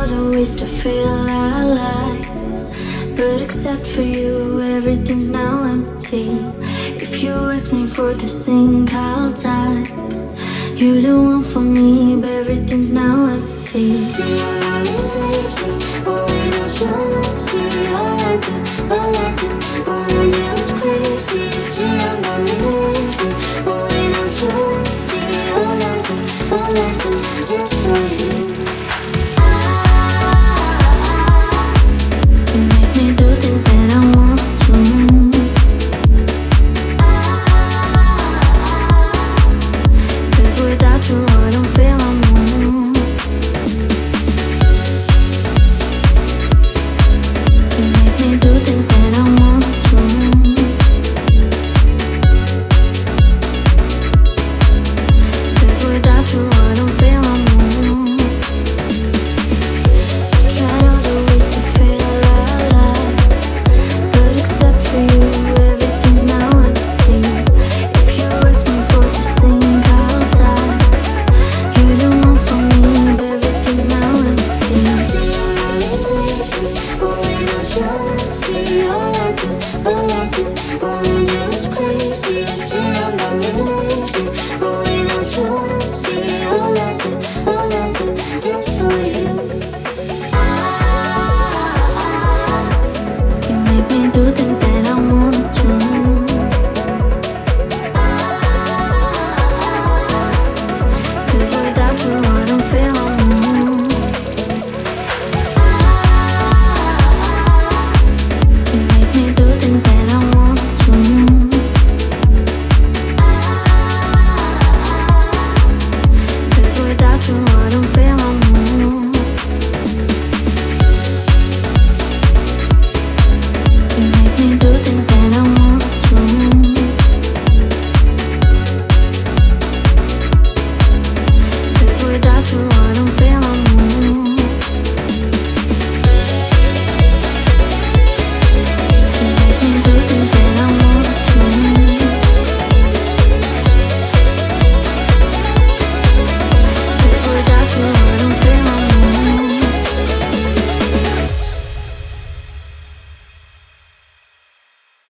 the ways to feel alive. But except for you, everything's now empty. If you ask me for the sink, I'll die. You're the one for me, but everything's now empty. See, I'm not lately, but we don't you see all I do, all I do, all I do is crazy. See, I'm not lately, but we don't you see all I do, just for you.